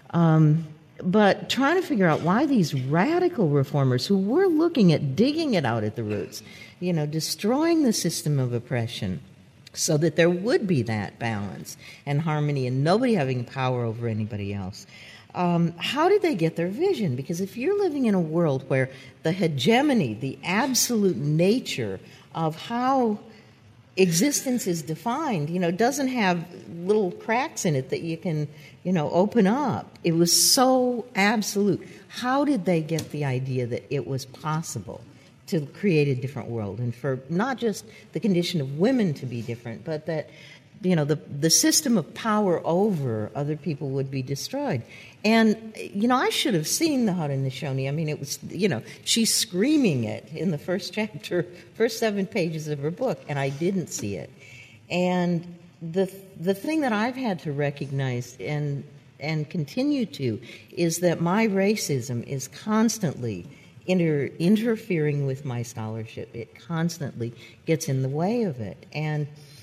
But trying to figure out why these radical reformers who were looking at digging it out at the roots, destroying the system of oppression so that there would be that balance and harmony and nobody having power over anybody else. How did they get their vision? Because if you're living in a world where the hegemony, the absolute nature of how existence is defined, doesn't have little cracks in it that you can, open up. It was so absolute. How did they get the idea that it was possible to create a different world and for not just the condition of women to be different, but that, the system of power over other people would be destroyed? And, I should have seen the Haudenosaunee. I mean, it was, she's screaming it in the first chapter, first 7 pages of her book, and I didn't see it. And the thing that I've had to recognize and continue to is that my racism is constantly interfering with my scholarship. It constantly gets in the way of it. And,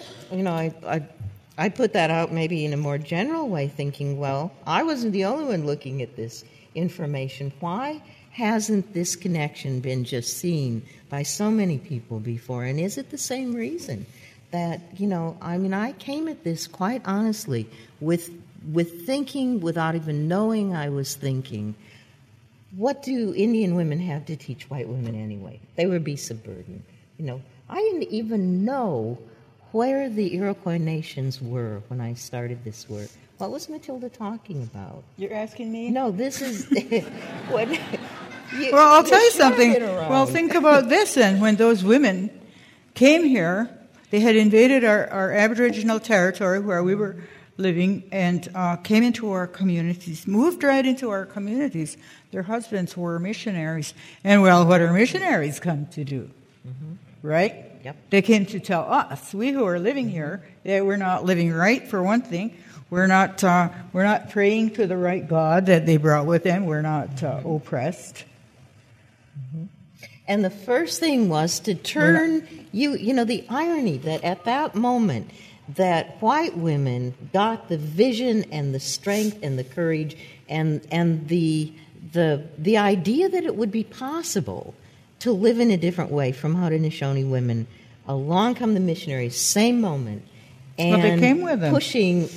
I put that out maybe in a more general way, thinking, well, I wasn't the only one looking at this information. Why hasn't this connection been just seen by so many people before? And is it the same reason that, I came at this quite honestly with thinking without even knowing I was thinking, what do Indian women have to teach white women anyway? They were beasts of burden. I didn't even know where the Iroquois nations were when I started this work. What was Matilda talking about? You're asking me? No, this is... Well, I'll tell you something. Well, think about this then. When those women came here, they had invaded our Aboriginal territory where we were living and came into our communities, moved right into our communities. Their husbands were missionaries. And, well, what are missionaries come to do? Mm-hmm. Right? Yep. They came to tell us, we who are living here, that we're not living right, for one thing. We're not praying to the right God that they brought with them. We're not oppressed. Mm-hmm. And the first thing was to turn, the irony that at that moment that white women got the vision and the strength and the courage and the idea that it would be possible to live in a different way from Haudenosaunee women. Along come the missionaries, same moment. And they came with them. Pushing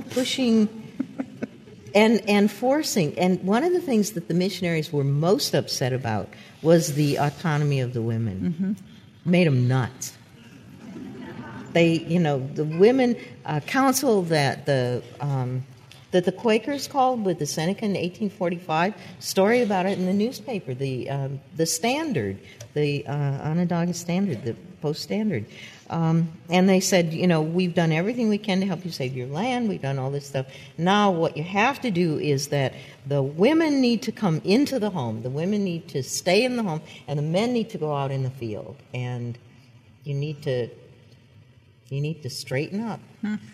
and forcing. And one of the things that the missionaries were most upset about was the autonomy of the women. Mm-hmm. Made them nuts. They, the women council that the Quakers called with the Seneca in 1845, story about it in the newspaper, the Standard, the Onondaga Standard, the Post Standard. And they said, we've done everything we can to help you save your land. We've done all this stuff. Now what you have to do is that the women need to come into the home. The women need to stay in the home, and the men need to go out in the field. And you need to straighten up.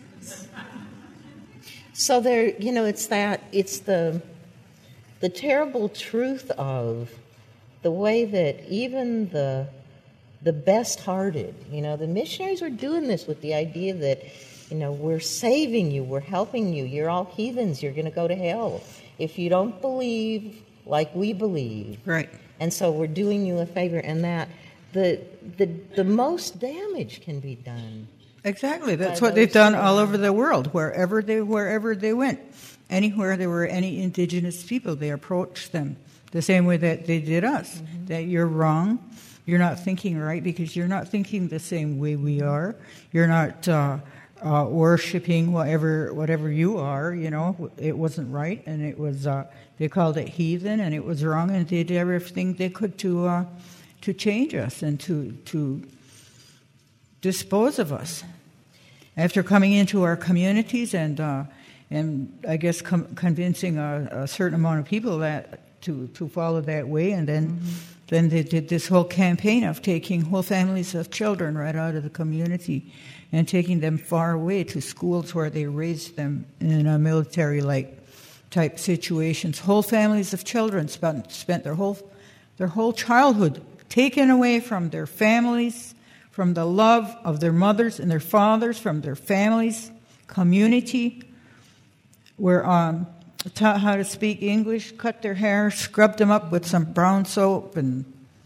So there, it's the terrible truth of the way that even the best-hearted, the missionaries were doing this with the idea that, we're saving you, we're helping you, you're all heathens, you're going to go to hell if you don't believe like we believe. Right. And so we're doing you a favor, and that the most damage can be done. Exactly. That's what they've done all over the world, wherever they went. Anywhere there were any indigenous people, they approached them the same way that they did us. Mm-hmm. That you're wrong, you're not thinking right because you're not thinking the same way we are. You're not worshiping whatever you are. It wasn't right, and it was. They called it heathen, and it was wrong, and they did everything they could to change us and to dispose of us. After coming into our communities and I guess convincing a certain amount of people that to follow that way, and then they did this whole campaign of taking whole families of children right out of the community and taking them far away to schools where they raised them in a military-like type situations. Whole families of children spent their whole childhood taken away from their families, from the love of their mothers and their fathers, from their families, community, were taught how to speak English, cut their hair, scrubbed them up with some brown soap, and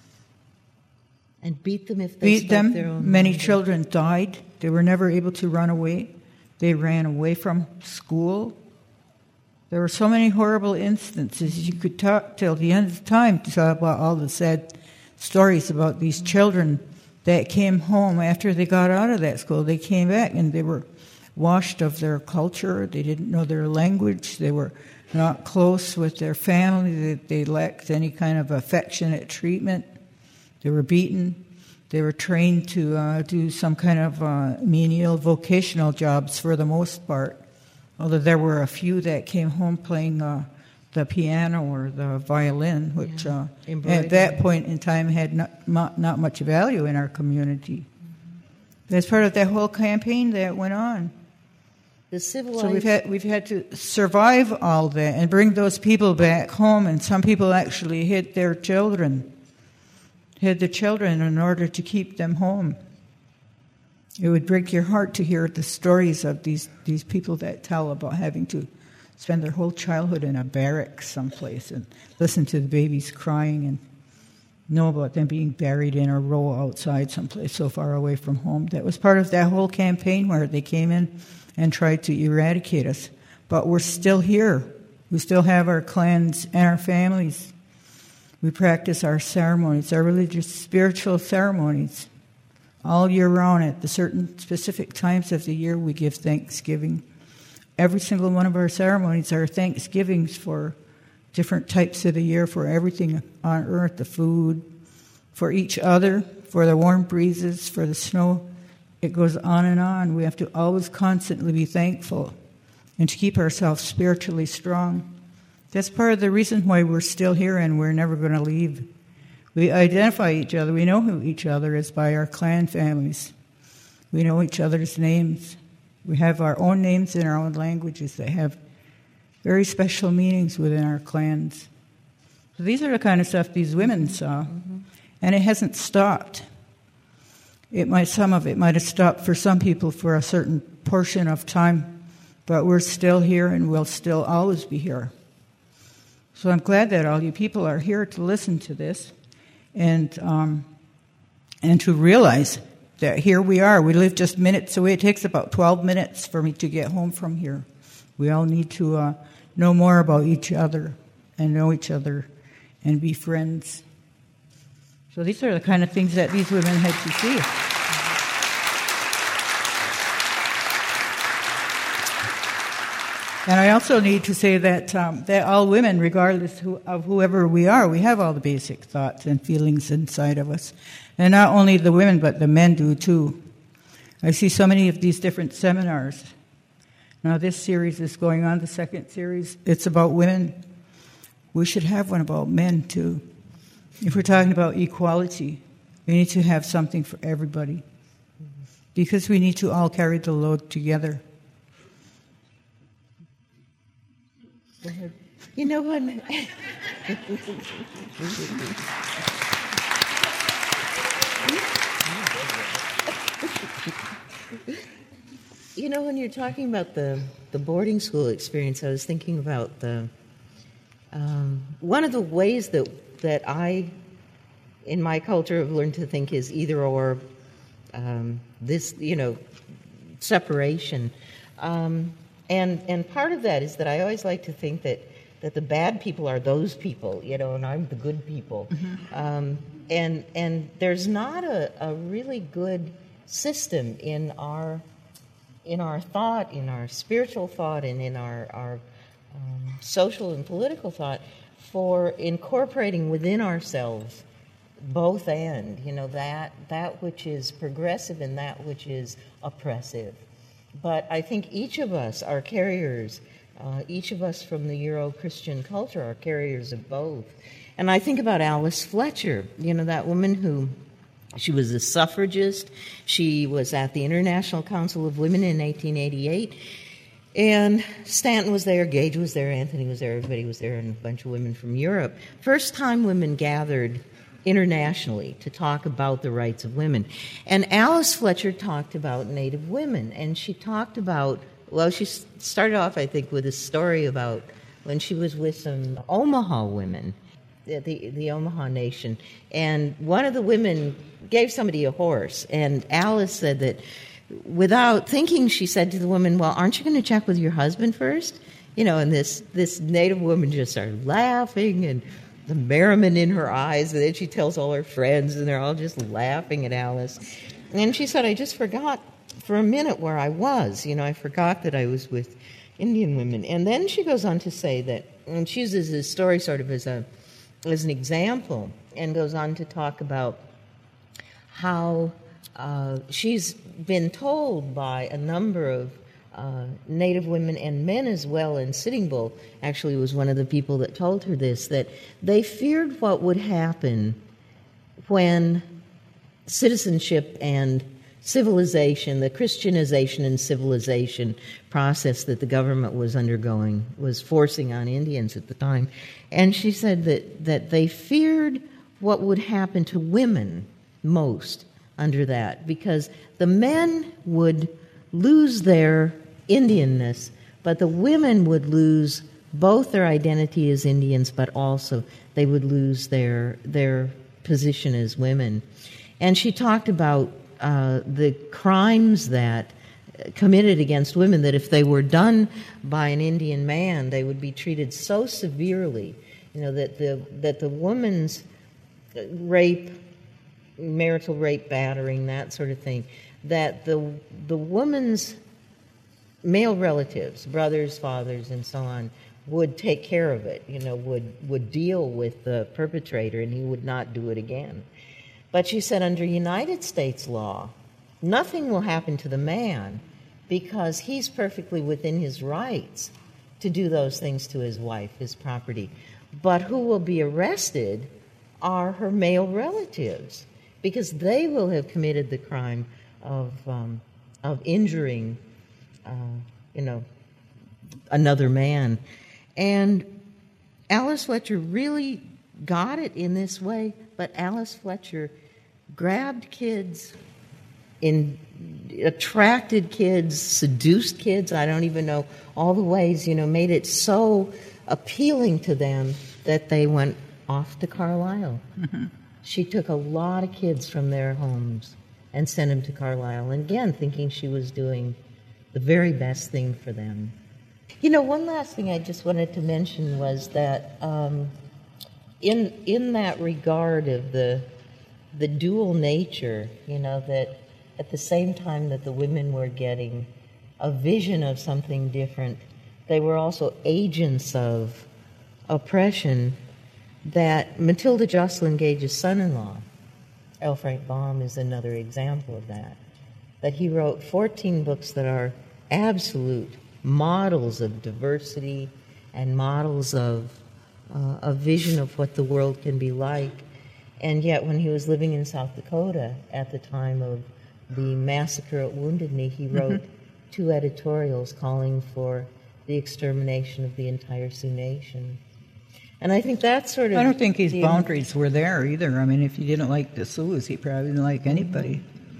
beat them if they spoke their own Many language. children died. They were never able to run away. They ran away from school. There were so many horrible instances. You could talk till the end of time to talk about all the sad stories about these children that came home after they got out of that school. They came back and they were washed of their culture. They didn't know their language. They were not close with their family. They lacked any kind of affectionate treatment. They were beaten. They were trained to do some kind of menial vocational jobs for the most part, although there were a few that came home playing the piano or the violin, which at that point in time had not much value in our community. That's part of that whole campaign that went on. So we've had to survive all that and bring those people back home, and some people actually hid the children in order to keep them home. It would break your heart to hear the stories of these people that tell about having to spend their whole childhood in a barracks someplace and listen to the babies crying and know about them being buried in a row outside someplace so far away from home. That was part of that whole campaign where they came in and tried to eradicate us. But we're still here. We still have our clans and our families. We practice our ceremonies, our religious, spiritual ceremonies. All year round, at the certain specific times of the year, we give thanksgiving. Every single one of our ceremonies are thanksgivings for different types of the year, for everything on earth, the food, for each other, for the warm breezes, for the snow. It goes on and on. We have to always constantly be thankful and to keep ourselves spiritually strong. That's part of the reason why we're still here and we're never going to leave. We identify each other. We know who each other is by our clan families. We know each other's names. We have our own names in our own languages that have very special meanings within our clans. So these are the kind of stuff these women saw. Mm-hmm. And it hasn't stopped. Some of it might have stopped for some people for a certain portion of time, but we're still here and we'll still always be here. So I'm glad that all you people are here to listen to this and to realize that here we are. We live just minutes away. It takes about 12 minutes for me to get home from here. We all need to know more about each other and know each other and be friends. So these are the kind of things that these women had to see. And I also need to say that all women, regardless of whoever we are, we have all the basic thoughts and feelings inside of us. And not only the women, but the men do too. I see so many of these different seminars. Now this series is going on, the second series. It's about women. We should have one about men too. If we're talking about equality, we need to have something for everybody. Because we need to all carry the load together. Go ahead. You know what? You know, when you're talking about the boarding school experience, I was thinking about the one of the ways that I, in my culture, have learned to think is either or. This, separation. And part of that is that I always like to think that the bad people are those people, and I'm the good people. Mm-hmm. And there's not a really good system in our thought, in our spiritual thought, and in our social and political thought for incorporating within ourselves both and, that which is progressive and that which is oppressive. But I think each of us are carriers, each of us from the Euro-Christian culture are carriers of both. And I think about Alice Fletcher, that woman she was a suffragist. She was at the International Council of Women in 1888. And Stanton was there, Gage was there, Anthony was there, everybody was there, and a bunch of women from Europe. First time women gathered internationally to talk about the rights of women. And Alice Fletcher talked about Native women, and she talked about, she started off, I think, with a story about when she was with some Omaha women, the Omaha Nation, and one of the women gave somebody a horse, and Alice said that without thinking, she said to the woman, well, aren't you going to check with your husband first? And this Native woman just started laughing, and the merriment in her eyes, and then she tells all her friends, and they're all just laughing at Alice. And she said, I just forgot for a minute where I was. I forgot that I was with Indian women. And then she goes on to say that, and she uses this story sort of as an example, and goes on to talk about how she's been told by a number of Native women and men as well, and Sitting Bull actually was one of the people that told her this, that they feared what would happen when citizenship and civilization, the Christianization and civilization process that the government was undergoing, was forcing on Indians at the time. And she said that they feared what would happen to women most under that, because the men would lose their Indianness, but the women would lose both their identity as Indians, but also they would lose their position as women. And she talked about the crimes that committed against women, that if they were done by an Indian man, they would be treated so severely, that the woman's rape, marital rape, battering, that sort of thing, that the woman's male relatives, brothers, fathers, and so on, would take care of it, would deal with the perpetrator, and he would not do it again. But she said under United States law, nothing will happen to the man because he's perfectly within his rights to do those things to his wife, his property. But who will be arrested are her male relatives, because they will have committed the crime of injuring, another man. And Alice Fletcher really got it in this way, but Alice Fletcher grabbed kids, attracted kids, seduced kids, I don't even know, all the ways, made it so appealing to them that they went off to Carlisle. Mm-hmm. She took a lot of kids from their homes and sent them to Carlisle, and again, thinking she was doing the very best thing for them. One last thing I just wanted to mention was that in that regard of the dual nature, that at the same time that the women were getting a vision of something different, they were also agents of oppression, that Matilda Jocelyn Gage's son-in-law, L. Frank Baum, is another example of that. That he wrote 14 books that are absolute models of diversity and models of a vision of what the world can be like. And yet when he was living in South Dakota at the time of the massacre at Wounded Knee, he wrote 2 editorials calling for the extermination of the entire Sioux Nation. And I think that's sort of... I don't think his boundaries were there either. I mean, if he didn't like the Sioux, he probably didn't like anybody.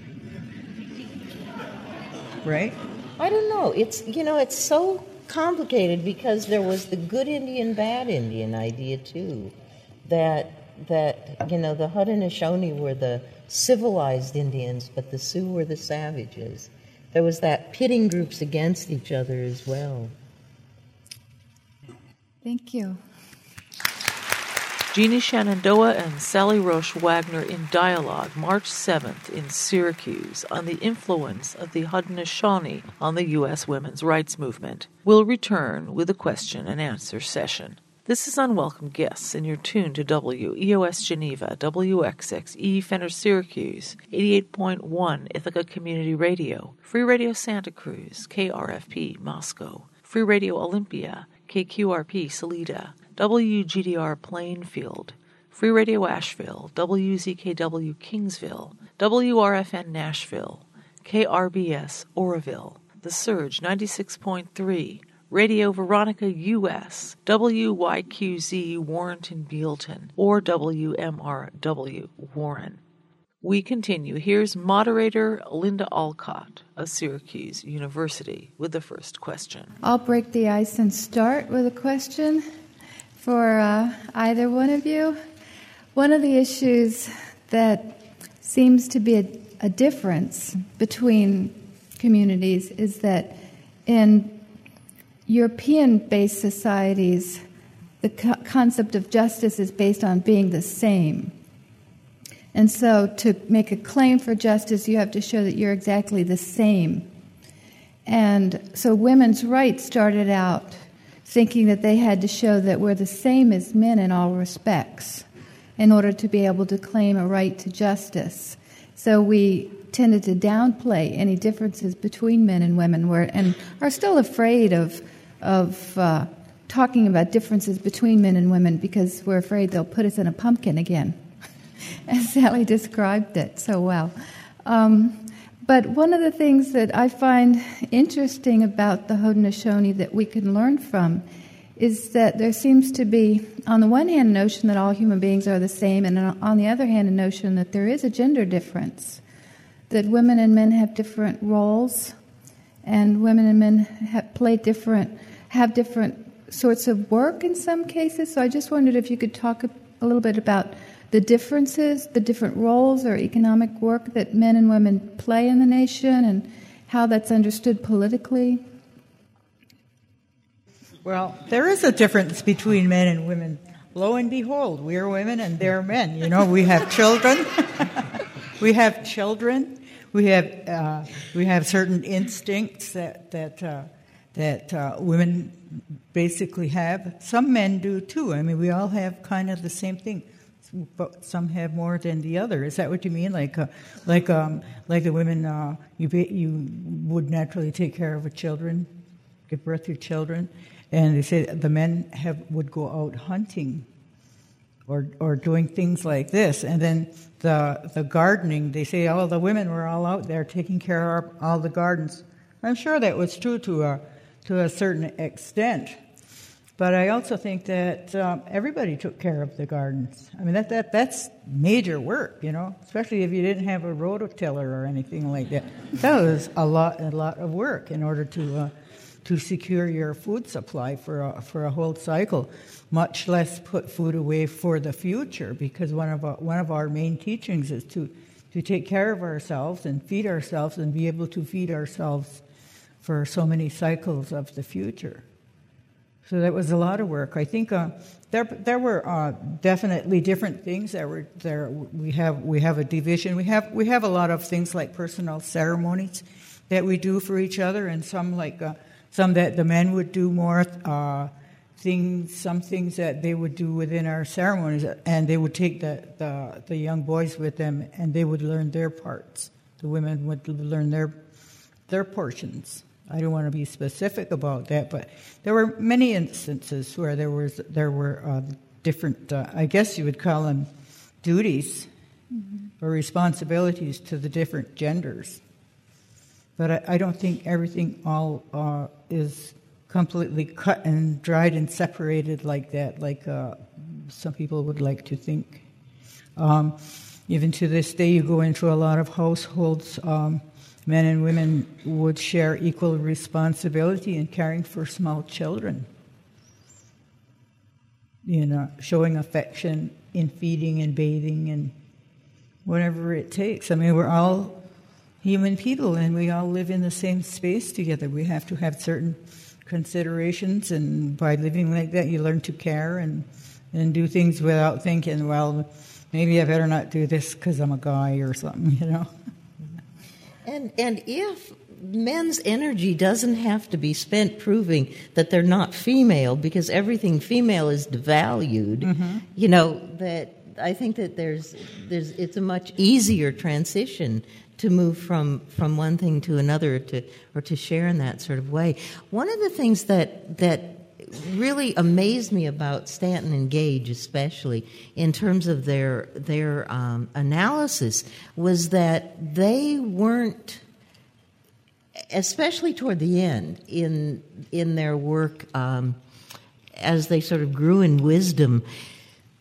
Right? I don't know. It's so complicated, because there was the good Indian, bad Indian idea, too. That the Haudenosaunee were the civilized Indians, but the Sioux were the savages. There was that pitting groups against each other as well. Thank you. Jeannie Shenandoah and Sally Roche Wagner in dialogue March 7th in Syracuse on the influence of the Haudenosaunee on the U.S. women's rights movement. We'll return with a question and answer session. This is Unwelcome Guests, and you're tuned to WEOS Geneva, WXXE Fenner Syracuse, 88.1 Ithaca Community Radio, Free Radio Santa Cruz, KRFP Moscow, Free Radio Olympia, KQRP Salida, WGDR Plainfield, Free Radio Asheville, WZKW Kingsville, WRFN Nashville, KRBS Oroville, The Surge 96.3, Radio Veronica US, WYQZ Warrenton Bealton, or WMRW Warren. We continue. Here's moderator Linda Alcott of Syracuse University with the first question. I'll break the ice and start with a question for either one of you. One of the issues that seems to be a difference between communities is that in European-based societies, the concept of justice is based on being the same. And so to make a claim for justice, you have to show that you're exactly the same. And so women's rights started out thinking that they had to show that we're the same as men in all respects in order to be able to claim a right to justice. So we tended to downplay any differences between men and women and are still afraid of talking about differences between men and women because we're afraid they'll put us in a pumpkin again. As Sally described it so well. But one of the things that I find interesting about the Haudenosaunee that we can learn from is that there seems to be, on the one hand, a notion that all human beings are the same, and on the other hand, a notion that there is a gender difference, that women and men have different roles, and women and men have different sorts of work in some cases. So I just wondered if you could talk a little bit about the differences, the different roles or economic work that men and women play in the nation and how that's understood politically. Well, there is a difference between men and women. Lo and behold, we are women and they're men. You know, we have children. We have children. We have certain instincts that women basically have. Some men do too. I mean, we all have kind of the same thing. But some have more than the other. Is that what you mean? Like the women, you would naturally take care of children, give birth to children, and they say the men would go out hunting, or doing things like this, and then the gardening. They say, oh, the women were all out there taking care of all the gardens. I'm sure that was true to a certain extent. But I also think that everybody took care of the gardens. I mean, that's major work, you know, especially if you didn't have a rototiller or anything like that. That was a lot of work in order to secure your food supply for a whole cycle, much less put food away for the future. Because one of our main teachings is to take care of ourselves and feed ourselves and be able to feed ourselves for so many cycles of the future. So that was a lot of work. I think there were definitely different things that were there. We have a division. We have a lot of things like personal ceremonies that we do for each other, and some that the men would do more some things that they would do within our ceremonies, and they would take the young boys with them, and they would learn their parts. The women would learn their portions. I don't want to be specific about that, but there were many instances where there were different, I guess you would call them duties or responsibilities to the different genders. But I don't think everything all is completely cut and dried and separated like that, like some people would like to think. Even to this day, you go into a lot of households. Men and women would share equal responsibility in caring for small children, showing affection in feeding and bathing and whatever it takes. I mean, we're all human people and we all live in the same space together. We have to have certain considerations, and by living like that, you learn to care and do things without thinking, well, maybe I better not do this because I'm a guy or something, you know. And if men's energy doesn't have to be spent proving that they're not female, because everything female is devalued, that I think that it's a much easier transition to move from one thing to another, or to share in that sort of way. One of the things that really amazed me about Stanton and Gage, especially in terms of their analysis, was that they weren't, especially toward the end in their work, as they sort of grew in wisdom,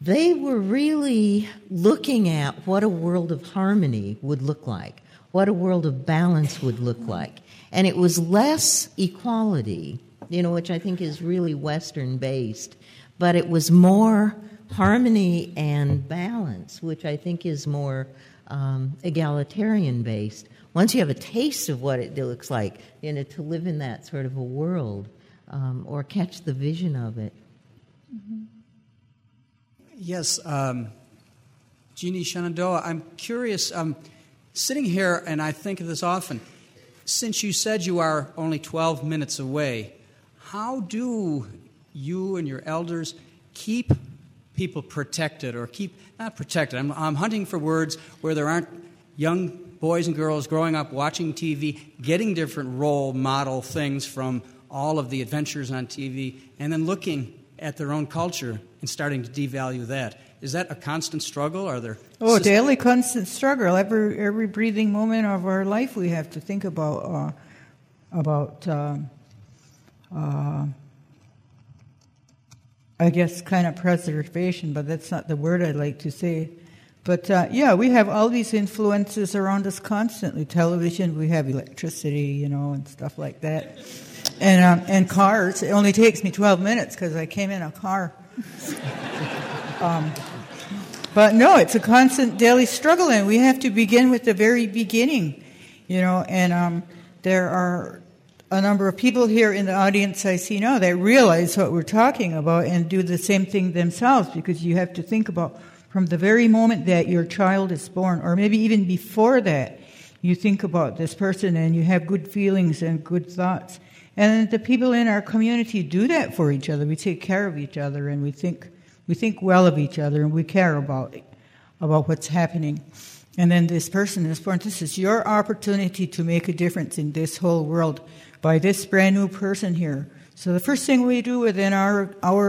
they were really looking at what a world of harmony would look like, what a world of balance would look like. And it was less equality, which I think is really Western-based, but it was more harmony and balance, which I think is more egalitarian-based. Once you have a taste of what it looks like, to live in that sort of a world or catch the vision of it. Mm-hmm. Yes, Jeannie Shenandoah, I'm curious, sitting here, and I think of this often, since you said you are only 12 minutes away, how do you and your elders keep people protected, or not protected, I'm hunting for words where there aren't young boys and girls growing up watching TV, getting different role model things from all of the adventures on TV, and then looking at their own culture and starting to devalue that. Is that a constant struggle? Are there daily constant struggle. Every breathing moment of our life, we have to think about I guess kind of preservation, but that's not the word I'd like to say. But we have all these influences around us constantly. Television, we have electricity, and stuff like that. And cars. It only takes me 12 minutes because I came in a car. But no, it's a constant daily struggle, and we have to begin with the very beginning, and there are a number of people here in the audience I see now that realize what we're talking about and do the same thing themselves, because you have to think about from the very moment that your child is born, or maybe even before that, you think about this person and you have good feelings and good thoughts. And the people in our community do that for each other. We take care of each other, and we think well of each other, and we care about what's happening. And then this person is born. This is your opportunity to make a difference in this whole world by this brand new person here. So the first thing we do within our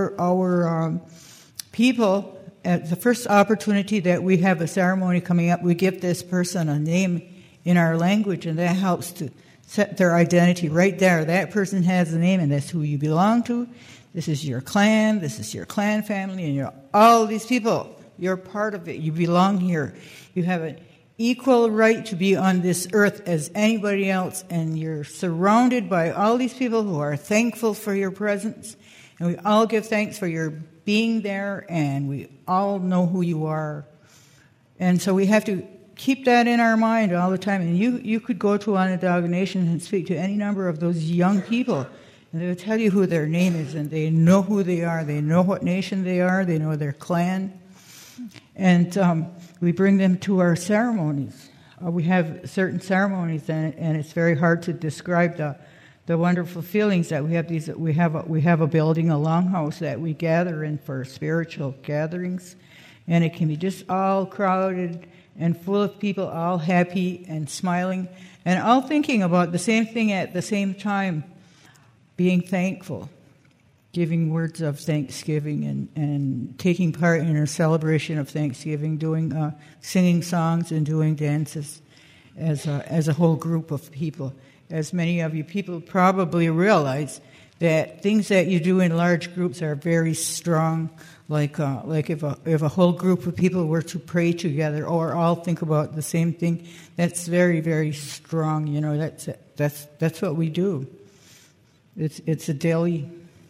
people, at the first opportunity that we have a ceremony coming up, we give this person a name in our language, and that helps to set their identity right there. That person has a name, and that's who you belong to. This is your clan, this is your clan family, and all these people. You're part of it. You belong here. You have an equal right to be on this earth as anybody else, and you're surrounded by all these people who are thankful for your presence, and we all give thanks for your being there, and we all know who you are. And so we have to keep that in our mind all the time. And you could go to Onondaga Nation and speak to any number of those young people, and they will tell you who their name is, and they know who they are. They know what nation they are. They know their clan. And we bring them to our ceremonies. We have certain ceremonies, and it's very hard to describe the wonderful feelings that we have. We have a building, a longhouse that we gather in for spiritual gatherings, and it can be just all crowded and full of people, all happy and smiling, and all thinking about the same thing at the same time, being thankful, giving words of thanksgiving, and taking part in a celebration of Thanksgiving, doing singing songs and doing dances as a whole group of people. As many of you people probably realize that things that you do in large groups are very strong. Like if a whole group of people were to pray together or all think about the same thing, that's very, very strong. That's what we do. It's a daily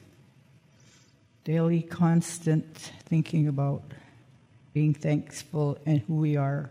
constant thinking about being thankful and who we are.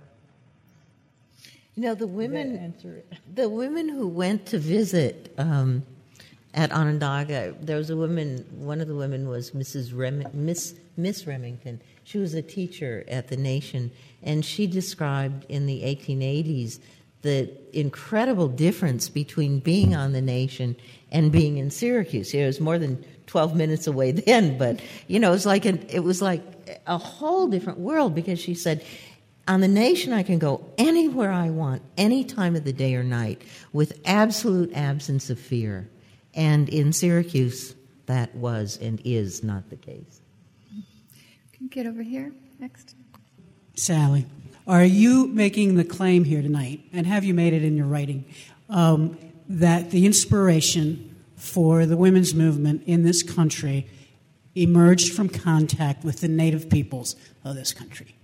The women who went to visit at Onondaga, there was a woman. One of the women was Miss Remington. She was a teacher at the Nation, and she described in the 1880s the incredible difference between being on the Nation and being in Syracuse. It was more than 12 minutes away then, but it was like a whole different world, because she said, on the Nation I can go anywhere I want, any time of the day or night, with absolute absence of fear. And in Syracuse, that was and is not the case. Can you get over here next? Sally, are you making the claim here tonight, and have you made it in your writing, that the inspiration for the women's movement in this country emerged from contact with the native peoples of this country?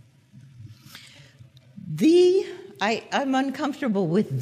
I'm uncomfortable with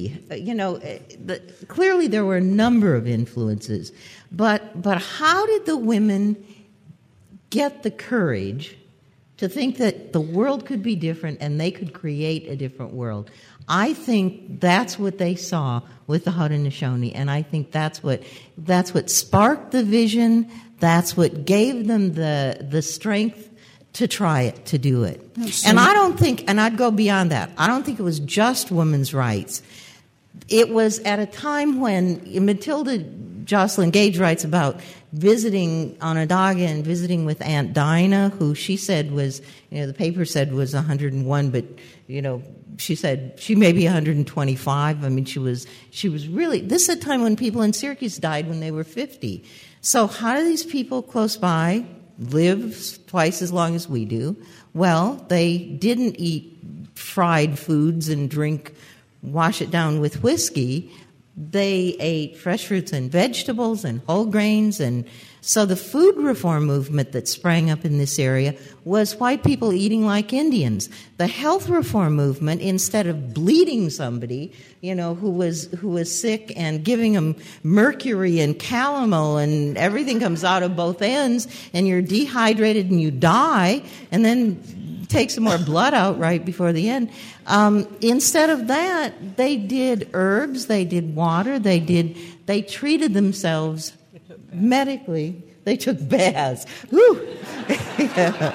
clearly there were a number of influences, but how did the women get the courage to think that the world could be different and they could create a different world? I think that's what they saw with the Haudenosaunee, and I think that's what sparked the vision. That's what gave them the strength to try it, to do it. And I don't think, and I'd go beyond that, I don't think it was just women's rights. It was at a time when Matilda Jocelyn Gage writes about visiting Onondaga and visiting with Aunt Dinah, who she said was, the paper said was 101, but, she said she may be 125. I mean, she was really, this is a time when people in Syracuse died when they were 50. So how do these people close by live twice as long as we do? Well, they didn't eat fried foods and wash it down with whiskey. They ate fresh fruits and vegetables and whole grains. And so the food reform movement that sprang up in this area was white people eating like Indians. The health reform movement, instead of bleeding somebody, who was sick and giving them mercury and calomel and everything comes out of both ends and you're dehydrated and you die, and then take some more blood out right before the end. Instead of that, they did herbs, they did water, they treated themselves medically. They took baths. Whew. Yeah.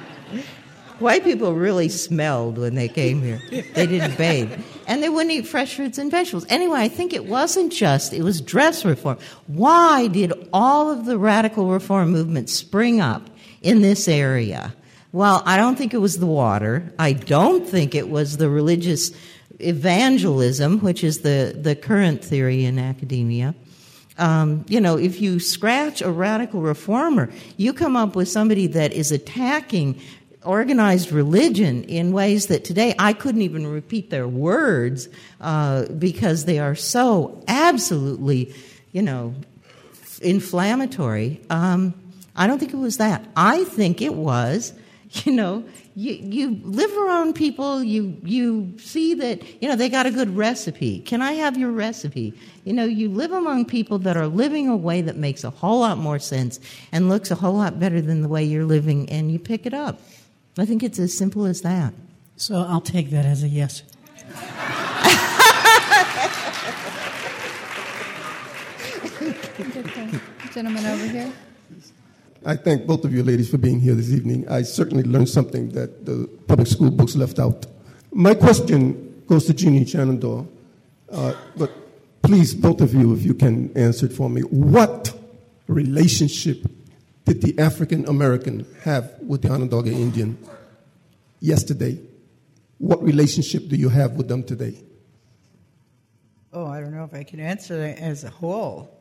White people really smelled when they came here. They didn't bathe. And they wouldn't eat fresh fruits and vegetables. Anyway, I think it was dress reform. Why did all of the radical reform movement spring up in this area? Well, I don't think it was the water. I don't think it was the religious evangelism, which is the current theory in academia. If you scratch a radical reformer, you come up with somebody that is attacking organized religion in ways that today I couldn't even repeat their words because they are so absolutely, inflammatory. I don't think it was that. I think it was, you live around people, you see that, they got a good recipe. Can I have your recipe? You live among people that are living a way that makes a whole lot more sense and looks a whole lot better than the way you're living, and you pick it up. I think it's as simple as that. So I'll take that as a yes. Gentleman over here. I thank both of you ladies for being here this evening. I certainly learned something that the public school books left out. My question goes to Jeannie Shenandoah, but please, both of you, if you can answer it for me. What relationship did the African American have with the Onondaga Indian yesterday? What relationship do you have with them today? Oh, I don't know if I can answer that as a whole.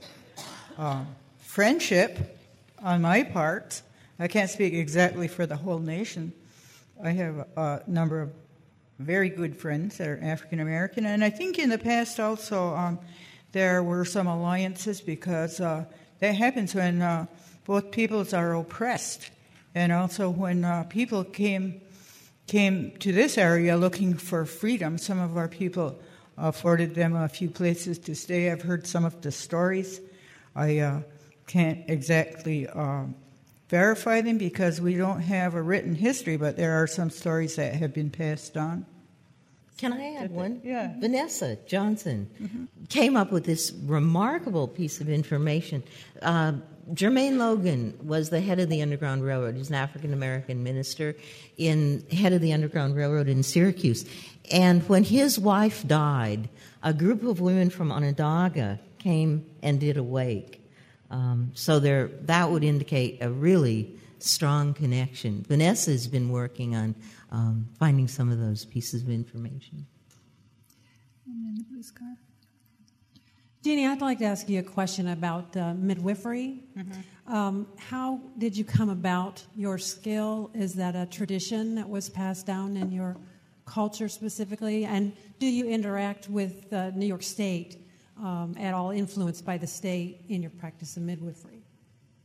Friendship. On my part, I can't speak exactly for the whole nation. I have a number of very good friends that are African American, and I think in the past also there were some alliances because that happens when both peoples are oppressed, and also when people came to this area looking for freedom. Some of our people afforded them a few places to stay. I've heard some of the stories. I can't exactly verify them because we don't have a written history, but there are some stories that have been passed on. Can I add one? Yeah. Vanessa Johnson came up with this remarkable piece of information. Jermaine Logan was the head of the Underground Railroad. He's an African-American minister, head of the Underground Railroad in Syracuse. And when his wife died, a group of women from Onondaga came and did a wake. So that would indicate a really strong connection. Vanessa has been working on finding some of those pieces of information. And then the blue scarf. Jeannie, I'd like to ask you a question about midwifery. Mm-hmm. How did you come about your skill? Is that a tradition that was passed down in your culture specifically? And do you interact with New York State at all, influenced by the state in your practice of midwifery?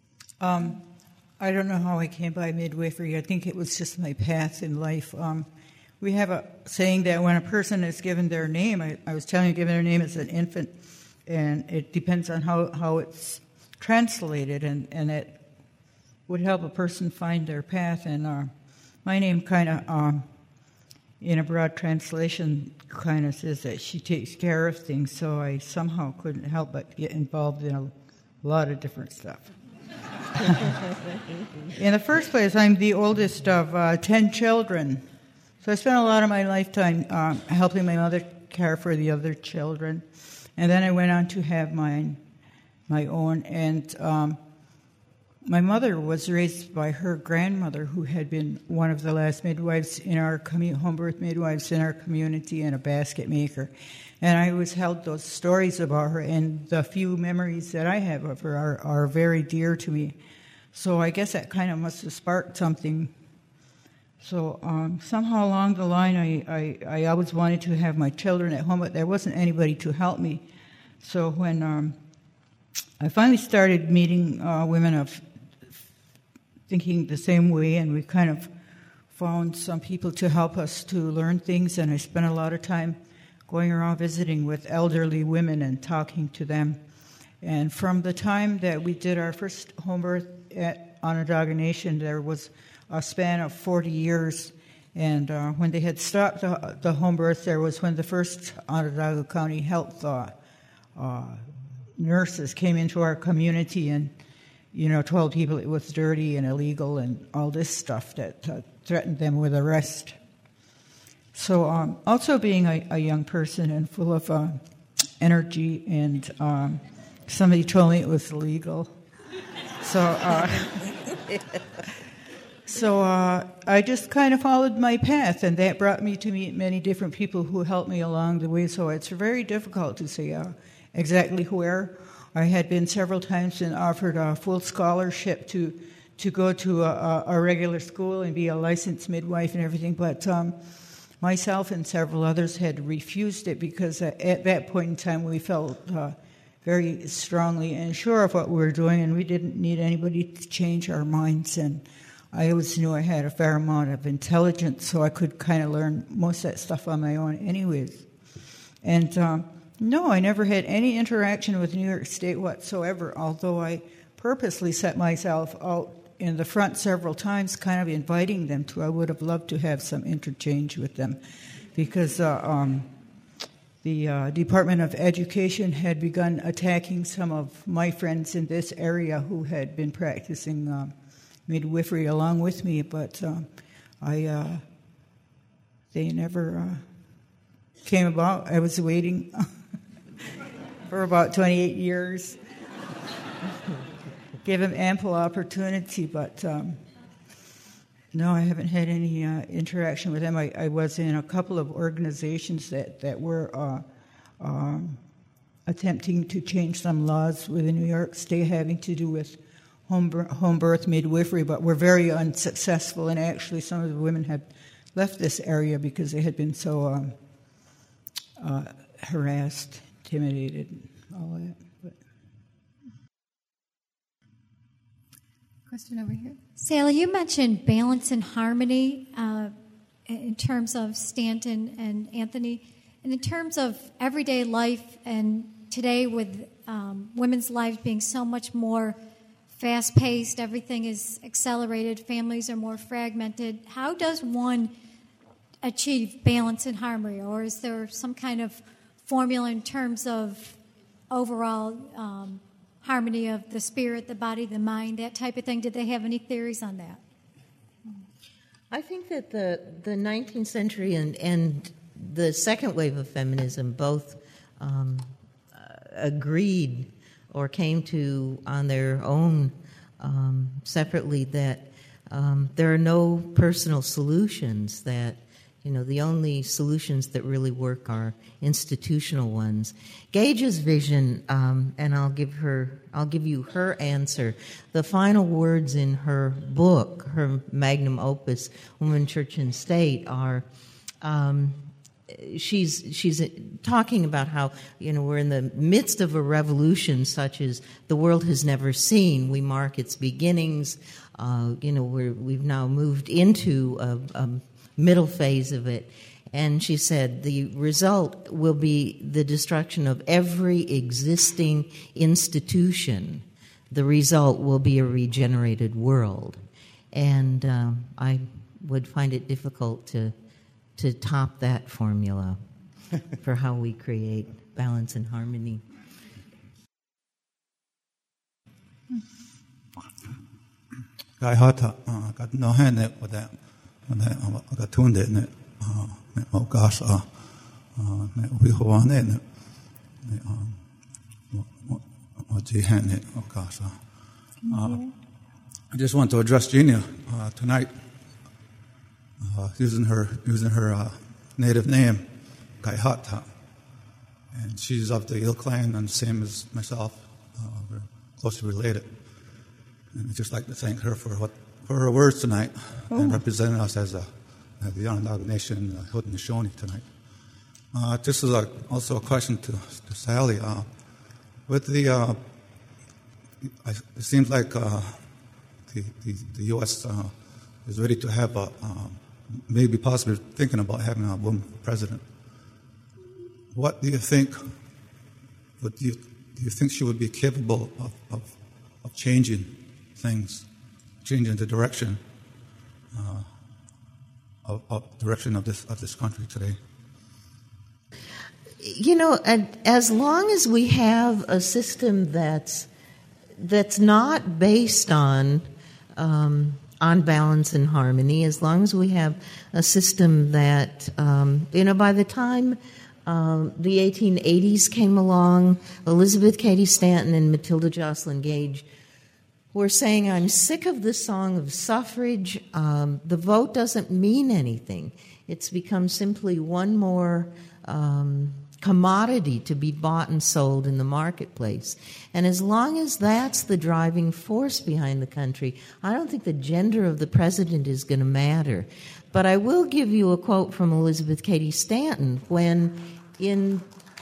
I don't know how I came by midwifery. I think it was just my path in life. We have a saying that when a person is given their name, I was telling you, given their name as an infant, and it depends on how it's translated, and it would help a person find their path. And my name kind of, in a broad translation, kind of says that she takes care of things, so I somehow couldn't help but get involved in a lot of different stuff. In the first place, I'm the oldest of 10 children. So I spent a lot of my lifetime helping my mother care for the other children. And then I went on to have my own. And my mother was raised by her grandmother, who had been one of the last midwives in our home birth midwives in our community, and a basket maker. And I always held those stories about her, and the few memories that I have of her are very dear to me. So I guess that kind of must have sparked something. So somehow along the line, I always wanted to have my children at home, but there wasn't anybody to help me. So when I finally started meeting women of thinking the same way, and we kind of found some people to help us to learn things, and I spent a lot of time going around visiting with elderly women and talking to them. And from the time that we did our first home birth at Onondaga Nation, there was a span of 40 years. And when they had stopped the home birth, there was when the first Onondaga County Health nurses came into our community and, told people it was dirty and illegal and all this stuff that threatened them with arrest. So also being a young person and full of energy, and somebody told me it was illegal. So I just kind of followed my path, and that brought me to meet many different people who helped me along the way. So it's very difficult to say exactly where. I had been several times and offered a full scholarship to go to a regular school and be a licensed midwife and everything, but myself and several others had refused it because at that point in time we felt very strongly and sure of what we were doing, and we didn't need anybody to change our minds. And I always knew I had a fair amount of intelligence, so I could kind of learn most of that stuff on my own anyways. And no, I never had any interaction with New York State whatsoever, although I purposely set myself out in the front several times, kind of inviting them to. I would have loved to have some interchange with them, because the Department of Education had begun attacking some of my friends in this area who had been practicing midwifery along with me, but they never came about. I was waiting for about 28 years. Gave them ample opportunity, but no, I haven't had any interaction with them. I was in a couple of organizations that were attempting to change some laws within New York State having to do with home birth midwifery, but were very unsuccessful, and actually some of the women had left this area because they had been so harassed, intimidated, and all that. Question over here. Sally, you mentioned balance and harmony in terms of Stanton and Anthony, and in terms of everyday life, and today with women's lives being so much more fast-paced, everything is accelerated, families are more fragmented. How does one achieve balance and harmony, or is there some kind of formula in terms of overall harmony of the spirit, the body, the mind, that type of thing? Did they have any theories on that? I think that the 19th century and the second wave of feminism both agreed or came to on their own separately that there are no personal solutions, that the only solutions that really work are institutional ones. Gage's vision, and I'll give you her answer. The final words in her book, her magnum opus, Woman, Church, and State, are she's talking about how, we're in the midst of a revolution such as the world has never seen. We mark its beginnings. We've now moved into a middle phase of it. And she said the result will be the destruction of every existing institution. The result will be a regenerated world. And I would find it difficult to top that formula for how we create balance and harmony. Kai hata kat no hane oda oda tunde ne ne ogasa ne ubihoane ne oji hane ogasa. I just want to address Genia tonight, using her native name, Kaihata, and she's of the Ill clan and same as myself. We're closely related, and I'd just like to thank her for her words tonight and representing us as the Onondaga Nation, Haudenosaunee tonight. This is also a question to Sally. With the, it seems like the U.S. Is ready to have maybe possibly thinking about having a woman president. What do you think? Do you think she would be capable of changing things, changing the direction of this country today? As long as we have a system that's not based on balance and harmony, as long as we have a system that, by the time the 1880s came along, Elizabeth Cady Stanton and Matilda Joslyn Gage were saying, I'm sick of the song of suffrage. The vote doesn't mean anything. It's become simply one more commodity to be bought and sold in the marketplace. And as long as that's the driving force behind the country, I don't think the gender of the president is going to matter. But I will give you a quote from Elizabeth Cady Stanton when in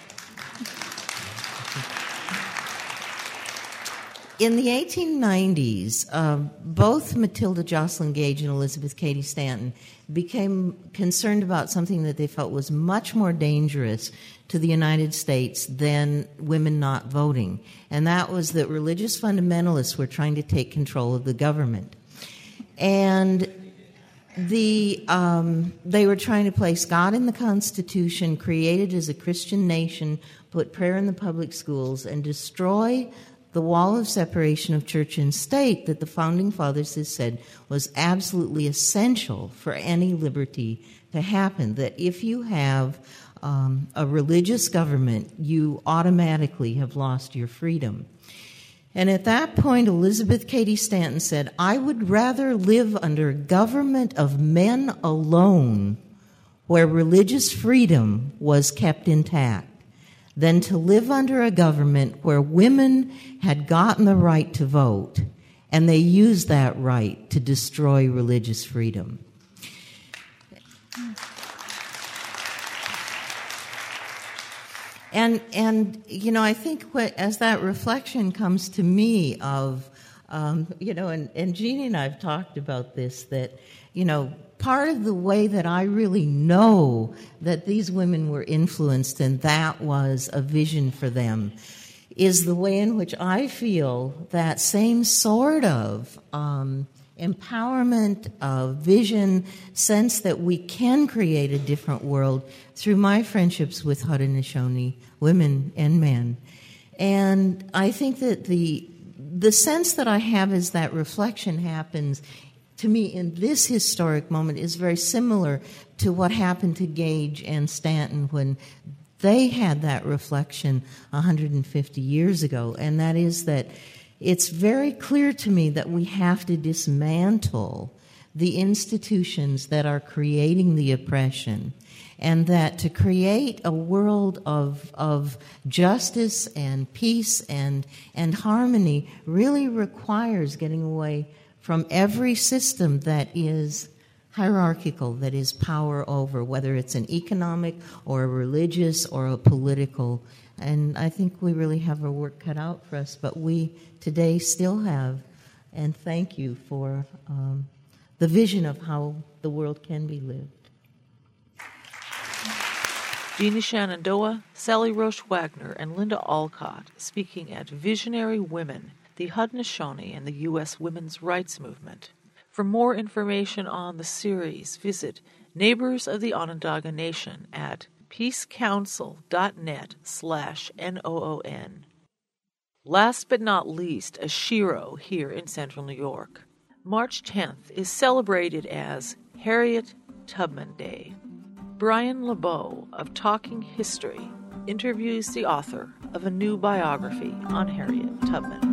the 1890s, both Matilda Joslyn Gage and Elizabeth Cady Stanton became concerned about something that they felt was much more dangerous to the United States than women not voting. And that was that religious fundamentalists were trying to take control of the government. And they were trying to place God in the Constitution, created as a Christian nation, put prayer in the public schools, and destroy the wall of separation of church and state that the Founding Fathers has said was absolutely essential for any liberty to happen. That if you have a religious government, you automatically have lost your freedom. And at that point, Elizabeth Cady Stanton said, I would rather live under a government of men alone, where religious freedom was kept intact, than to live under a government where women had gotten the right to vote, and they used that right to destroy religious freedom. And I think as that reflection comes to me of, and Jeannie and I have talked about this, that, part of the way that I really know that these women were influenced and that was a vision for them is the way in which I feel that same sort of empowerment, vision, sense that we can create a different world through my friendships with Haudenosaunee women and men. And I think that the sense that I have as that reflection happens to me in this historic moment is very similar to what happened to Gage and Stanton when they had that reflection 150 years ago. And that is that it's very clear to me that we have to dismantle the institutions that are creating the oppression, and that to create a world of justice and peace and harmony really requires getting away from every system that is hierarchical, that is power over, whether it's an economic or a religious or a political. And I think we really have our work cut out for us, but we today still have. And thank you for the vision of how the world can be lived. Jeannie Shenandoah, Sally Roche Wagner, and Linda Alcott speaking at Visionary Women, the Haudenosaunee and the U.S. Women's Rights Movement. For more information on the series, visit Neighbors of the Onondaga Nation at peacecouncil.net/NOON. Last but not least, a Shiro here in Central New York. March 10th is celebrated as Harriet Tubman Day. Brian LeBeau of Talking History interviews the author of a new biography on Harriet Tubman.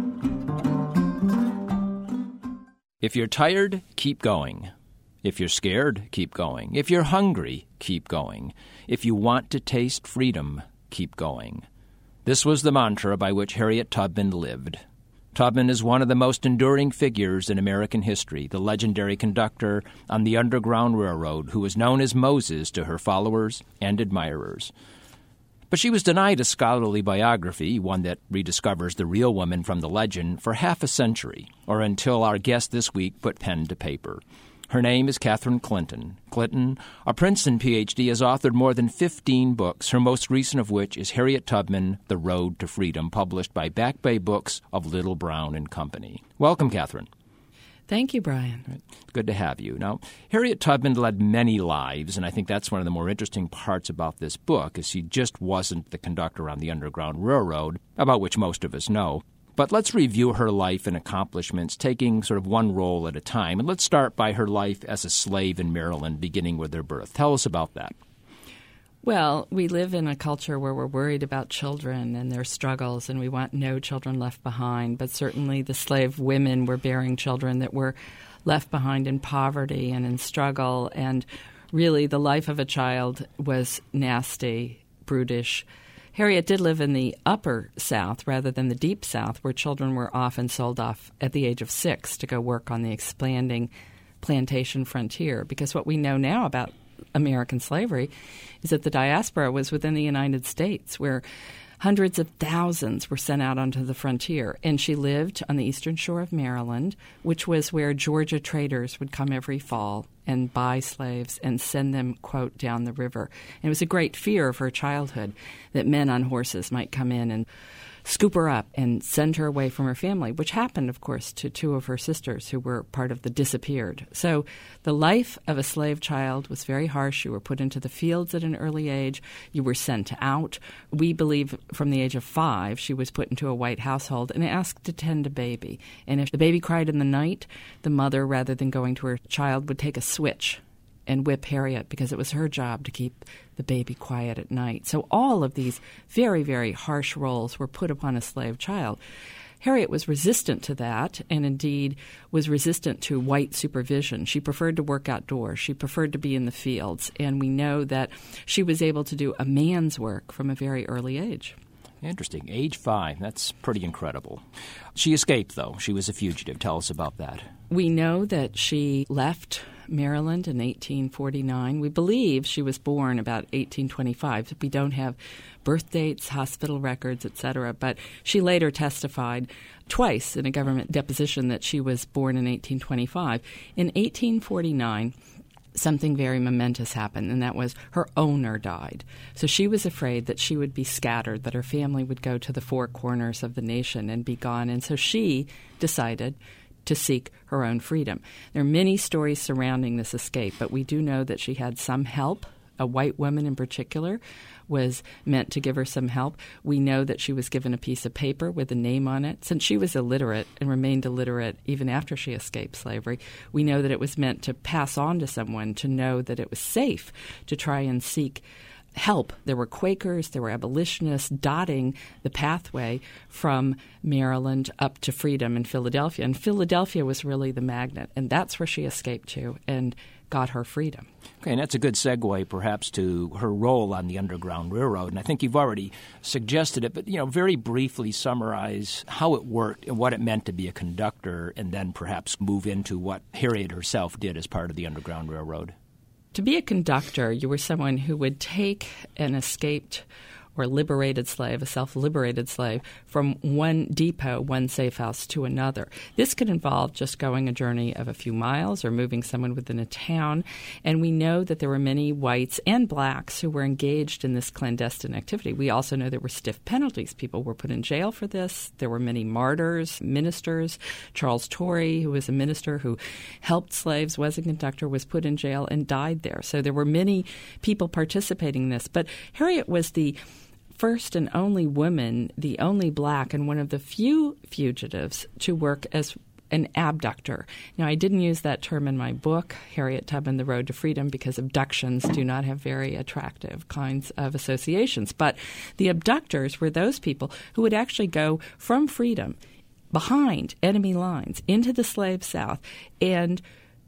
If you're tired, keep going. If you're scared, keep going. If you're hungry, keep going. If you want to taste freedom, keep going. This was the mantra by which Harriet Tubman lived. Tubman is one of the most enduring figures in American history, the legendary conductor on the Underground Railroad who was known as Moses to her followers and admirers. But she was denied a scholarly biography, one that rediscovers the real woman from the legend, for half a century, or until our guest this week put pen to paper. Her name is Catherine Clinton. Clinton, a Princeton Ph.D., has authored more than 15 books, her most recent of which is Harriet Tubman, The Road to Freedom, published by Back Bay Books of Little Brown and Company. Welcome, Catherine. Thank you, Brian. Good to have you. Now, Harriet Tubman led many lives, and I think that's one of the more interesting parts about this book, is she just wasn't the conductor on the Underground Railroad, about which most of us know. But let's review her life and accomplishments, taking sort of one role at a time. And let's start by her life as a slave in Maryland, beginning with her birth. Tell us about that. Well, we live in a culture where we're worried about children and their struggles, and we want no children left behind. But certainly the slave women were bearing children that were left behind in poverty and in struggle. And really the life of a child was nasty, brutish. Harriet did live in the upper South rather than the deep South, where children were often sold off at the age of 6 to go work on the expanding plantation frontier. Because what we know now about American slavery is that the diaspora was within the United States, where hundreds of thousands were sent out onto the frontier. And she lived on the eastern shore of Maryland, which was where Georgia traders would come every fall and buy slaves and send them, quote, down the river. And it was a great fear of her childhood that men on horses might come in and scoop her up and send her away from her family, which happened, of course, to 2 of her sisters who were part of the disappeared. So the life of a slave child was very harsh. You were put into the fields at an early age. You were sent out. We believe from the age of 5, she was put into a white household and asked to tend a baby. And if the baby cried in the night, the mother, rather than going to her child, would take a switch and whip Harriet because it was her job to keep the baby quiet at night. So all of these very, very harsh roles were put upon a slave child. Harriet was resistant to that and indeed was resistant to white supervision. She preferred to work outdoors. She preferred to be in the fields. And we know that she was able to do a man's work from a very early age. Interesting. Age 5. That's pretty incredible. She escaped, though. She was a fugitive. Tell us about that. We know that she left Maryland in 1849. We believe she was born about 1825. We don't have birth dates, hospital records, etc., but she later testified twice in a government deposition that she was born in 1825. In 1849, something very momentous happened, and that was her owner died. So she was afraid that she would be scattered, that her family would go to the 4 corners of the nation and be gone, and so she decided to seek her own freedom. There are many stories surrounding this escape, but we do know that she had some help. A white woman in particular was meant to give her some help. We know that she was given a piece of paper with a name on it. Since she was illiterate and remained illiterate even after she escaped slavery, we know that it was meant to pass on to someone to know that it was safe to try and seek help. There were Quakers, there were abolitionists dotting the pathway from Maryland up to freedom in Philadelphia. And Philadelphia was really the magnet, and that's where she escaped to and got her freedom. Okay, and that's a good segue perhaps to her role on the Underground Railroad. And I think you've already suggested it, but very briefly summarize how it worked and what it meant to be a conductor, and then perhaps move into what Harriet herself did as part of the Underground Railroad. To be a conductor, you were someone who would take an escaped or liberated slave, a self-liberated slave, from one depot, one safe house to another. This could involve just going a journey of a few miles or moving someone within a town. And we know that there were many whites and blacks who were engaged in this clandestine activity. We also know there were stiff penalties. People were put in jail for this. There were many martyrs, ministers. Charles Torrey, who was a minister who helped slaves, was a conductor, was put in jail and died there. So there were many people participating in this. But Harriet was the first and only woman, the only black, and one of the few fugitives to work as an abductor. Now, I didn't use that term in my book, Harriet Tubman, The Road to Freedom, because abductions do not have very attractive kinds of associations. But the abductors were those people who would actually go from freedom behind enemy lines into the slave South and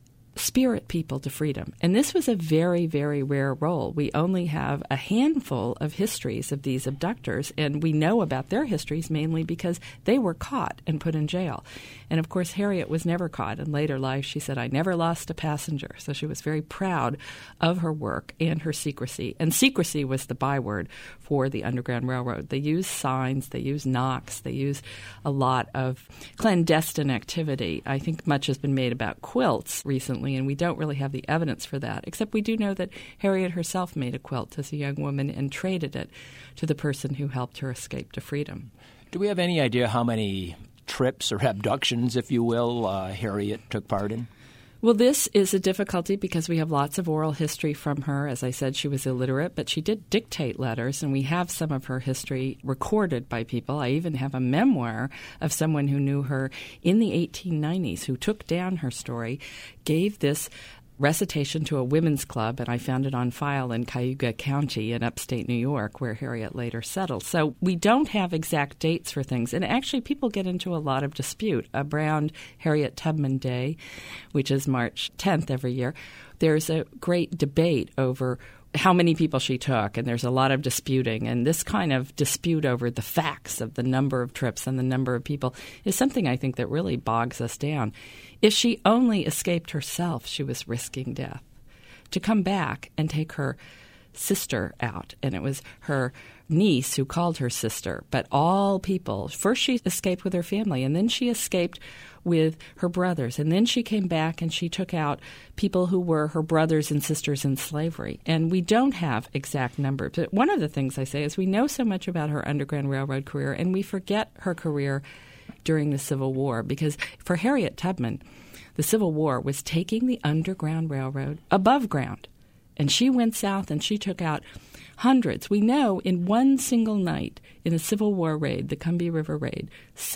spirit people to freedom. And this was a very, very rare role. We only have a handful of histories of these abductors, and we know about their histories mainly because they were caught and put in jail. And, of course, Harriet was never caught. In later life, she said, "I never lost a passenger." So she was very proud of her work and her secrecy. And secrecy was the byword for the Underground Railroad. They used signs, they used knocks, they used a lot of clandestine activity. I think much has been made about quilts recently, and we don't really have the evidence for that, except we do know that Harriet herself made a quilt as a young woman and traded it to the person who helped her escape to freedom. Do we have any idea how many trips or abductions, if you will, Harriet took part in? Well, this is a difficulty because we have lots of oral history from her. As I said, she was illiterate, but she did dictate letters, and we have some of her history recorded by people. I even have a memoir of someone who knew her in the 1890s who took down her story, gave this recitation to a women's club, and I found it on file in Cayuga County in upstate New York, where Harriet later settled. So we don't have exact dates for things, and actually people get into a lot of dispute around Harriet Tubman Day, which is March 10th every year. There's a great debate over how many people she took, and there's a lot of disputing. And this kind of dispute over the facts of the number of trips and the number of people is something I think that really bogs us down. If she only escaped herself, she was risking death. To come back and take her sister out, and it was her niece who called her sister, but all people. First she escaped with her family, and then she escaped with her brothers, and then she came back and she took out people who were her brothers and sisters in slavery. And we don't have exact numbers. But one of the things I say is we know so much about her Underground Railroad career, and we forget her career during the Civil War, because for Harriet Tubman, the Civil War was taking the Underground Railroad above ground. And she went south and she took out hundreds. We know in one single night in the Civil War raid, the Combahee River raid,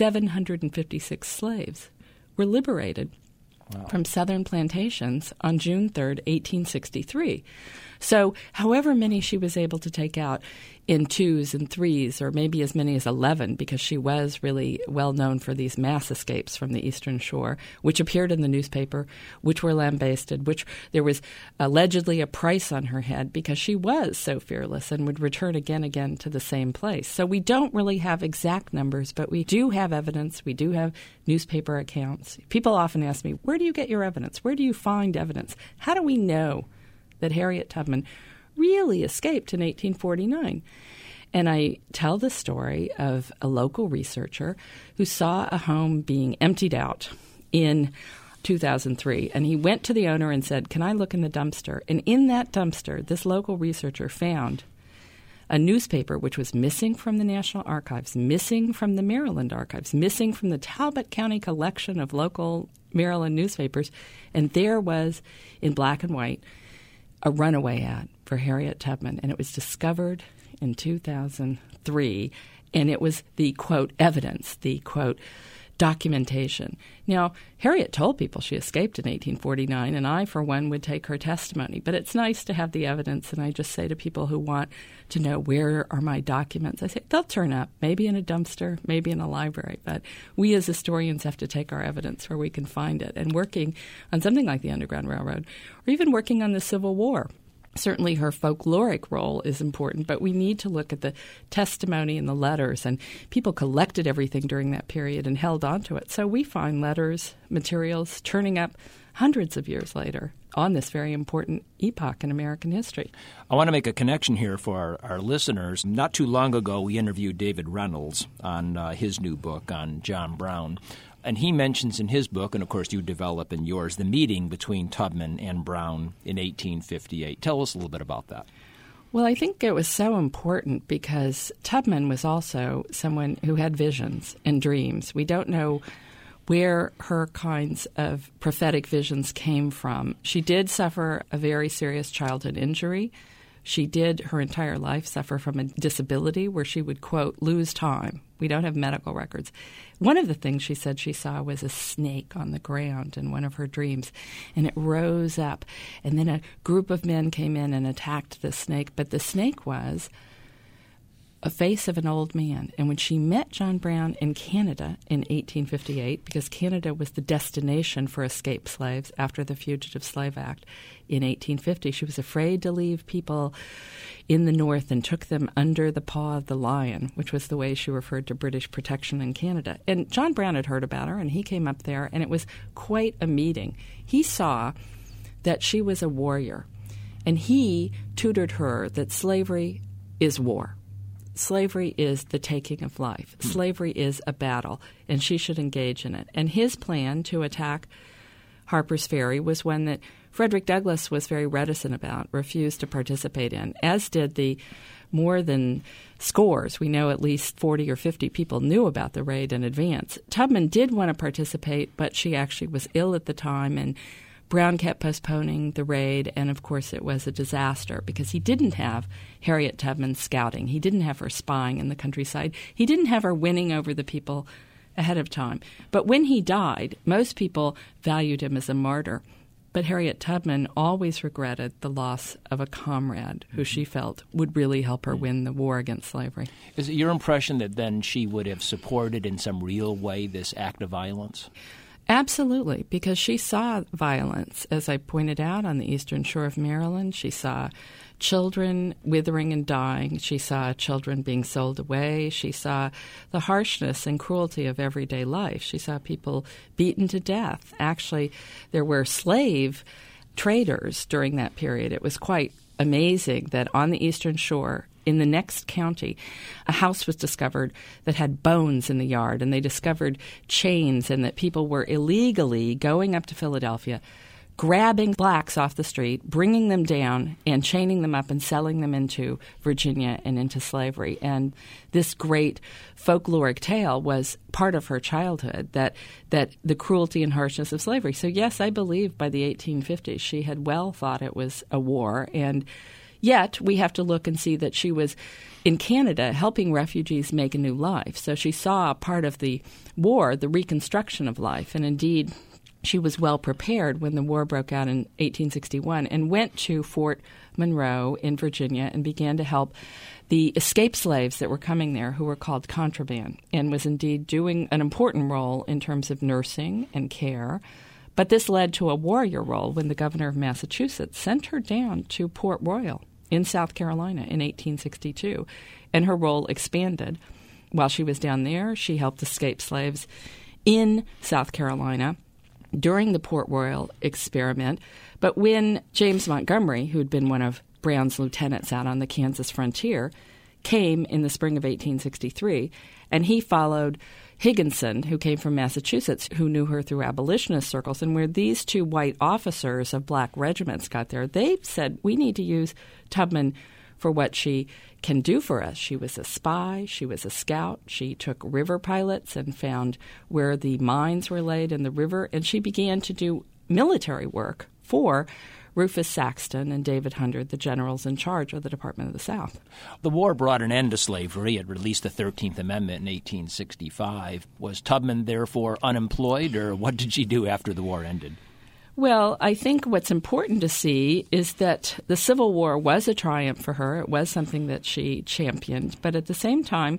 756 slaves were liberated from southern plantations on June 3rd, 1863. So however many she was able to take out in twos and threes, or maybe as many as 11, because she was really well known for these mass escapes from the Eastern Shore, which appeared in the newspaper, which were lambasted, which there was allegedly a price on her head because she was so fearless and would return again to the same place. So we don't really have exact numbers, but we do have evidence. We do have newspaper accounts. People often ask me, where do you get your evidence? Where do you find evidence? How do we know that Harriet Tubman really escaped in 1849? And I tell the story of a local researcher who saw a home being emptied out in 2003. And he went to the owner and said, "Can I look in the dumpster?" And in that dumpster, this local researcher found a newspaper which was missing from the National Archives, missing from the Maryland Archives, missing from the Talbot County collection of local Maryland newspapers. And there was, in black and white, a runaway ad for Harriet Tubman, and it was discovered in 2003, and it was the, quote, evidence, the, quote, documentation. Now, Harriet told people she escaped in 1849, and I, for one, would take her testimony. But it's nice to have the evidence, and I just say to people who want to know, where are my documents? I say, they'll turn up, maybe in a dumpster, maybe in a library. But we as historians have to take our evidence where we can find it. And working on something like the Underground Railroad, or even working on the Civil War, certainly her folkloric role is important, but we need to look at the testimony and the letters, and people collected everything during that period and held on to it. So we find letters, materials turning up hundreds of years later on this very important epoch in American history. I want to make a connection here for our listeners. Not too long ago, we interviewed David Reynolds on his new book on John Brown. And he mentions in his book, and of course you develop in yours, the meeting between Tubman and Brown in 1858. Tell us a little bit about that. Well, I think it was so important because Tubman was also someone who had visions and dreams. We don't know where her kinds of prophetic visions came from. She did suffer a very serious childhood injury. She did her entire life suffer from a disability where she would, quote, lose time. We don't have medical records. One of the things she said she saw was a snake on the ground in one of her dreams, and it rose up. And then a group of men came in and attacked the snake, but the snake was a face of an old man. And when she met John Brown in Canada in 1858, because Canada was the destination for escaped slaves after the Fugitive Slave Act in 1850, she was afraid to leave people in the North and took them under the paw of the lion, which was the way she referred to British protection in Canada. And John Brown had heard about her, and he came up there, and it was quite a meeting. He saw that she was a warrior, and he tutored her that slavery is war. Slavery is the taking of life. Slavery is a battle, and she should engage in it. And his plan to attack Harper's Ferry was one that Frederick Douglass was very reticent about, refused to participate in, as did the more than scores. We know at least 40 or 50 people knew about the raid in advance. Tubman did want to participate, but she actually was ill at the time, and Brown kept postponing the raid, and of course it was a disaster because he didn't have Harriet Tubman scouting. He didn't have her spying in the countryside. He didn't have her winning over the people ahead of time. But when he died, most people valued him as a martyr. But Harriet Tubman always regretted the loss of a comrade who she felt would really help her win the war against slavery. Is it your impression that then she would have supported in some real way this act of violence? Absolutely, because she saw violence, as I pointed out, on the eastern shore of Maryland. She saw children withering and dying. She saw children being sold away. She saw the harshness and cruelty of everyday life. She saw people beaten to death. Actually, there were slave traders during that period. It was quite amazing that on the eastern shore, in the next county, a house was discovered that had bones in the yard, and they discovered chains, and that people were illegally going up to Philadelphia, grabbing blacks off the street, bringing them down, and chaining them up and selling them into Virginia and into slavery. And this great folkloric tale was part of her childhood, that the cruelty and harshness of slavery. So yes, I believe by the 1850s she had well thought it was a war, and yet, we have to look and see that she was in Canada helping refugees make a new life. So she saw part of the war, the reconstruction of life, and indeed she was well prepared when the war broke out in 1861 and went to Fort Monroe in Virginia and began to help the escaped slaves that were coming there, who were called contraband, and was indeed doing an important role in terms of nursing and care. But this led to a warrior role when the governor of Massachusetts sent her down to Port Royal in South Carolina in 1862, and her role expanded. While she was down there, she helped escape slaves in South Carolina during the Port Royal experiment. But when James Montgomery, who had been one of Brown's lieutenants out on the Kansas frontier, came in the spring of 1863, and he followed Higginson, who came from Massachusetts, who knew her through abolitionist circles, and where these two white officers of black regiments got there, they said, we need to use Tubman for what she can do for us. She was a spy. She was a scout. She took river pilots and found where the mines were laid in the river, and she began to do military work for Rufus Saxton and David Hundred, the generals in charge of the Department of the South. The war brought an end to slavery. It released the 13th Amendment in 1865. Was Tubman therefore unemployed, or what did she do after the war ended? Well, I think what's important to see is that the Civil War was a triumph for her. It was something that she championed. But at the same time,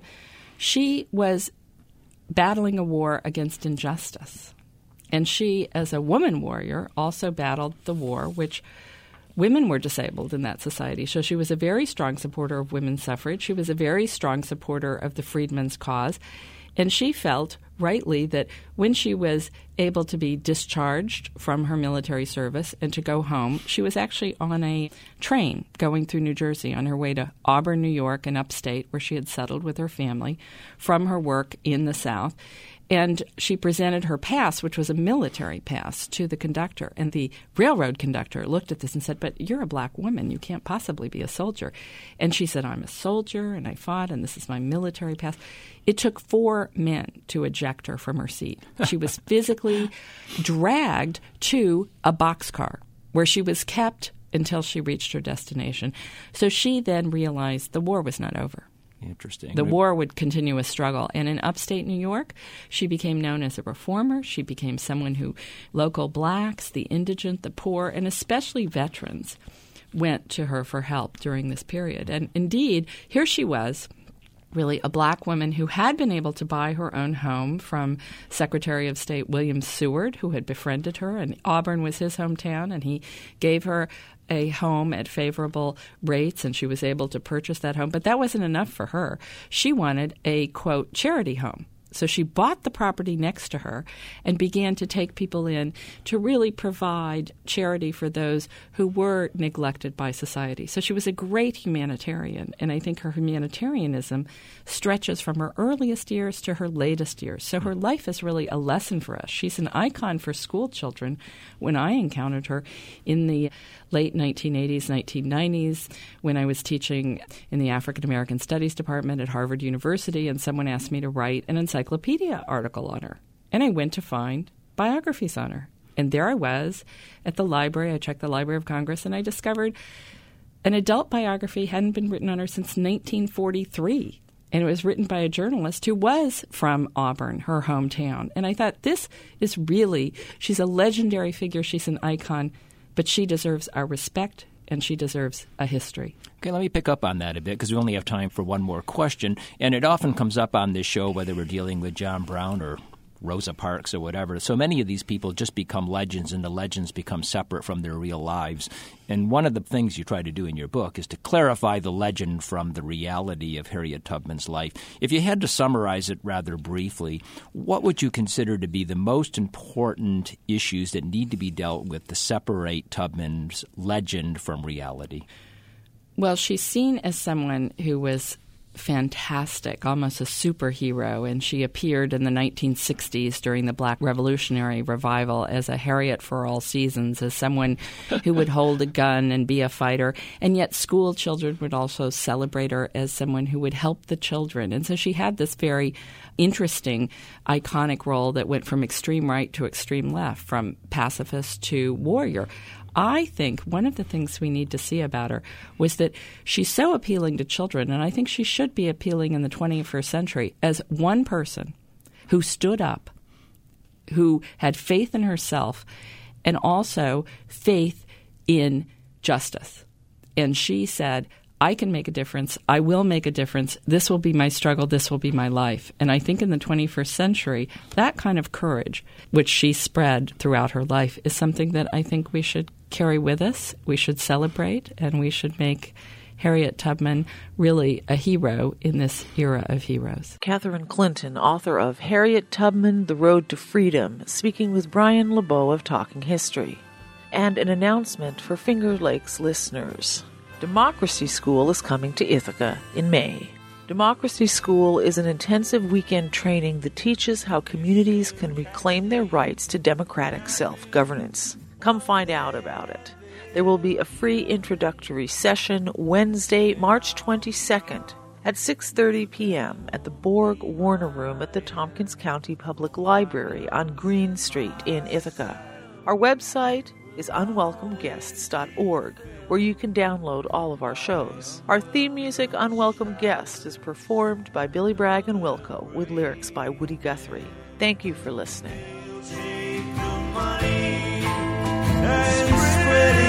she was battling a war against injustice. And she, as a woman warrior, also battled the war, which women were disabled in that society. So she was a very strong supporter of women's suffrage. She was a very strong supporter of the freedmen's cause. And she felt rightly that when she was able to be discharged from her military service and to go home, she was actually on a train going through New Jersey on her way to Auburn, New York, and upstate, where she had settled with her family from her work in the South. And she presented her pass, which was a military pass, to the conductor. And the railroad conductor looked at this and said, "But you're a black woman. You can't possibly be a soldier." And she said, "I'm a soldier, and I fought, and this is my military pass." It took 4 men to eject her from her seat. She was physically dragged to a boxcar where she was kept until she reached her destination. So she then realized the war was not over. Interesting. The war would continue a struggle. And in upstate New York, she became known as a reformer. She became someone who local blacks, the indigent, the poor, and especially veterans went to her for help during this period. And indeed, here she was, really a black woman who had been able to buy her own home from Secretary of State William Seward, who had befriended her, and Auburn was his hometown, and he gave her a home at favorable rates, and she was able to purchase that home. But that wasn't enough for her. She wanted a, quote, charity home. So she bought the property next to her and began to take people in to really provide charity for those who were neglected by society. So she was a great humanitarian, and I think her humanitarianism stretches from her earliest years to her latest years. So her life is really a lesson for us. She's an icon for school children. When I encountered her in the late 1980s, 1990s, when I was teaching in the African American Studies Department at Harvard University, and someone asked me to write an encyclopedia article on her. And I went to find biographies on her. And there I was at the library. I checked the Library of Congress, and I discovered an adult biography hadn't been written on her since 1943. And it was written by a journalist who was from Auburn, her hometown. And I thought, this is really, she's a legendary figure. She's an icon. But she deserves our respect, and she deserves a history. Okay, let me pick up on that a bit, because we only have time for one more question. And it often comes up on this show, whether we're dealing with John Brown or Rosa Parks or whatever. So many of these people just become legends, and the legends become separate from their real lives. And one of the things you try to do in your book is to clarify the legend from the reality of Harriet Tubman's life. If you had to summarize it rather briefly, what would you consider to be the most important issues that need to be dealt with to separate Tubman's legend from reality? Well, she's seen as someone who was fantastic, almost a superhero, and she appeared in the 1960s during the Black Revolutionary Revival as a Harriet for all seasons, as someone who would hold a gun and be a fighter, and yet school children would also celebrate her as someone who would help the children. And so she had this very interesting, iconic role that went from extreme right to extreme left, from pacifist to warrior. I think one of the things we need to see about her was that she's so appealing to children, and I think she should be appealing in the 21st century as one person who stood up, who had faith in herself, and also faith in justice. And she said, I can make a difference. I will make a difference. This will be my struggle. This will be my life. And I think in the 21st century, that kind of courage, which she spread throughout her life, is something that I think we should carry with us. We should celebrate, and we should make Harriet Tubman really a hero in this era of heroes. Catherine Clinton, author of Harriet Tubman, The Road to Freedom, speaking with Brian LeBeau of Talking History. And an announcement for Finger Lakes listeners. Democracy School is coming to Ithaca in May. Democracy School is an intensive weekend training that teaches how communities can reclaim their rights to democratic self-governance. Come find out about it. There will be a free introductory session Wednesday, March 22nd at 6:30 p.m. at the Borg Warner Room at the Tompkins County Public Library on Green Street in Ithaca. Our website, is unwelcomeguests.org, where you can download all of our shows. Our theme music, Unwelcome Guest, is performed by Billy Bragg and Wilco with lyrics by Woody Guthrie. Thank you for listening. And spread it.